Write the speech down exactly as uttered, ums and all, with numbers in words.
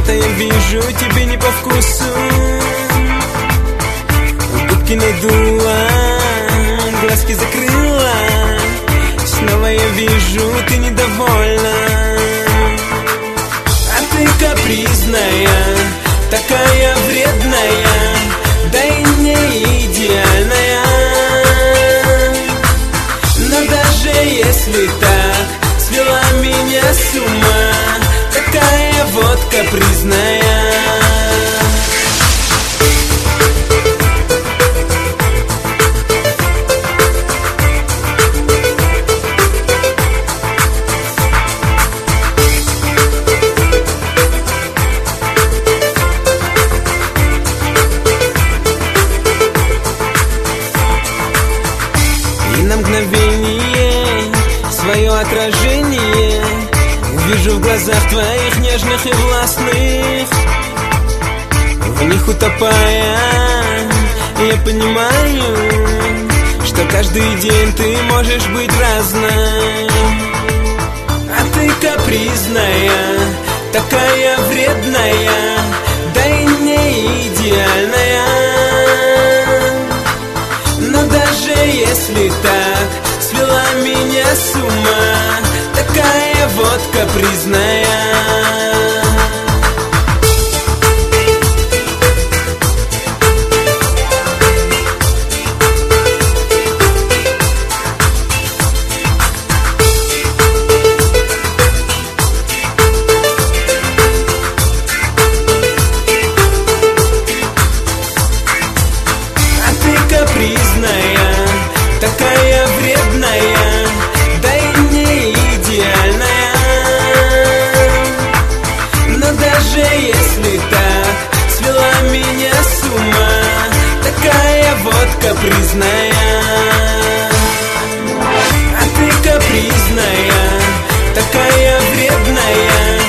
что-то я вижу тебе не по вкусу. Губки надула, глазки закрыла. Снова я вижу, ты недовольна. А ты капризная, такая вредная, да и не идеальная. Но даже если так свела меня с ума, такая вот капризная. И на мгновение свое отражение вижу в глазах твоих нежных и властных. В них утопая, я понимаю, что каждый день ты можешь быть разной. А ты капризная, такая вредная, да и не идеальная. Но даже если так свела меня с ума, такая вот капризная. А ты капризная, такая вредная, да и не идеальная. Но даже если так свела меня с ума, такая вот капризная. А ты капризная, такая вредная,